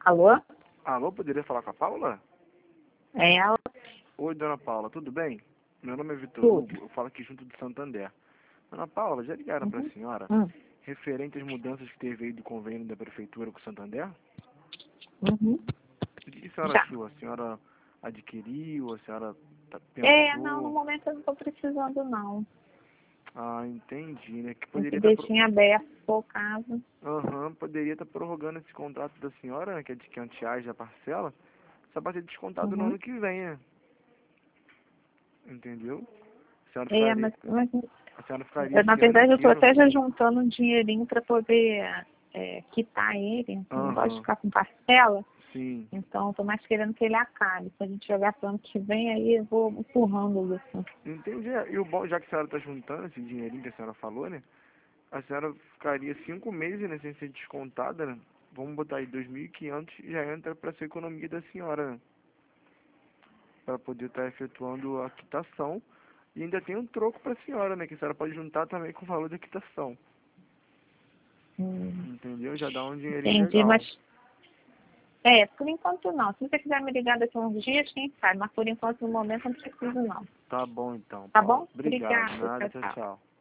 Alô? Alô, poderia falar com a Paula? É ela? Oi, dona Paula, tudo bem? Meu nome é Vitor Tudo. Hugo, eu falo aqui junto do Santander. Dona Paula, já ligaram para a Uhum. senhora Hum. referente às mudanças que teve aí do convênio da prefeitura com o Santander? Uhum. O que a senhora Já. achou? A senhora adquiriu? A senhora Não, no pensou? momento eu não estou precisando, não. Ah, entendi, né? Que Tem que poderia estar... deixar em aberto, se for o caso. poderia estar prorrogando esse contrato da senhora, né, que é de 500 reais da parcela, só para ser descontado no Uhum. ano que vem, né? Entendeu? A senhora É, ficaria, mas a senhora ficaria na esse ano verdade eu estou inteiro. até já juntando um dinheirinho para poder quitar ele. Eu não gosto de Aham, ficar com parcela, sim. então estou mais querendo que ele acabe. Se a gente jogar para o ano que vem, aí eu vou empurrando isso. Entendi. E o bom, já que a senhora está juntando esse dinheirinho que a senhora falou, né? A senhora ficaria 5 meses, né, sem ser descontada, né? Vamos botar aí 2.500 e já entra para essa economia da senhora, né? Para poder estar efetuando a quitação. E ainda tem um troco para a senhora, né? Que a senhora pode juntar também com o valor da quitação. Hum. Entendeu? Já dá um dinheirinho Entendi, legal. mas por enquanto não. Se você quiser me ligar daqui a uns dias, quem sabe, mas por enquanto no momento não preciso não. Tá bom então, Tá Paula. bom? Obrigado. Obrigada. Nada, Tchau, tchau, tchau. tchau.